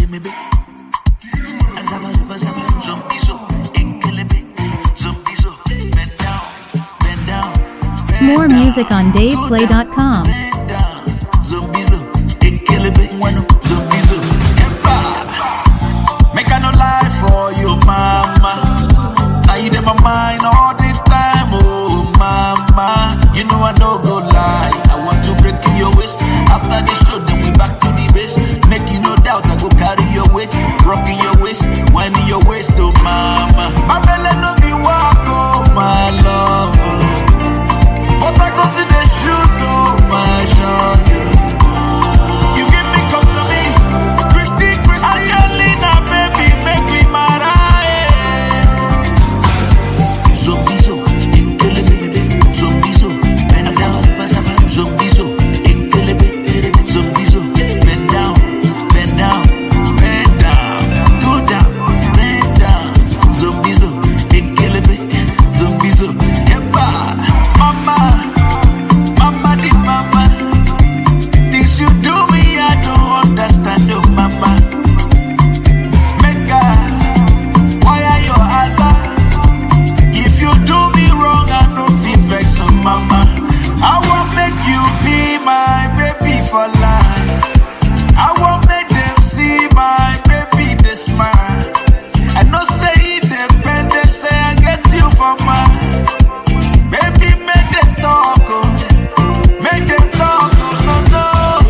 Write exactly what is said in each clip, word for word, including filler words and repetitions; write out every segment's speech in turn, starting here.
More music on dave play dot com. Make I no lie for you, mama. Now you in my mind all the time, oh mama. You know I don't go lie. I want to break your waist. After the show, then we back to the base. Make you no doubt, I go carry your weight, rocking your waist, winding your waist, oh mama. My belly no be walk, oh my love. But I go see the shoot, oh my shot. You give me company, Christy, Christy, Angelina, baby, make me mad. Zombizo, inkelebe, zombizo, azaba, azaba, zombizo, inkelebe, zombizo, bend down, bend down, bend down, go down, bend down, zombizo, inkelebe, zombizo, epa, mama, mama di mama, things you do me I don't understand, oh mama, make I, why are your answer? If you do me wrong, I no fit vex, oh mama. I won't make you be my baby for life. I won't make them see my baby they smile. I no say independent, say I get you for mine. Baby, make them talk, oh. Make them talk, oh, no, no.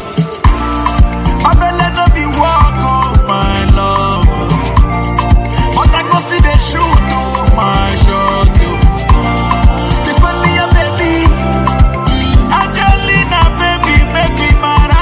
My belly no be walk, oh, my love. But I go see the shoot, oh, my shot, oh. Stephania, baby. Angelina, baby, make me mad,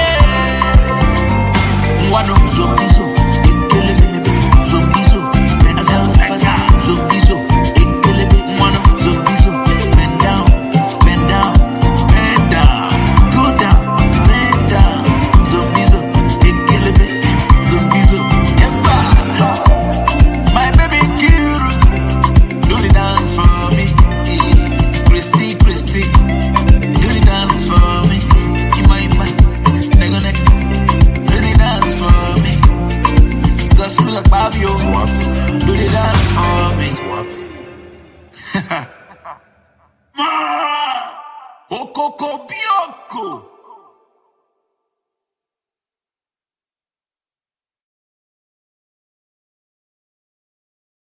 eh. One of zombizo, inkelebe, zombizo, azaba, azaba, zombizo, inkelebe, one of zombizo, bend down, bend down, bend down, go down, bend down, zombizo, inkelebe, zombizo, epa. My baby Kiru, do the dance for me. Christy, Christy, do the dance for me. Ima, ima, nego, nego, do the dance for me. Gospel like Fabio, swaps, do the dance for me. Swaps. Ma, Okoko Bioko.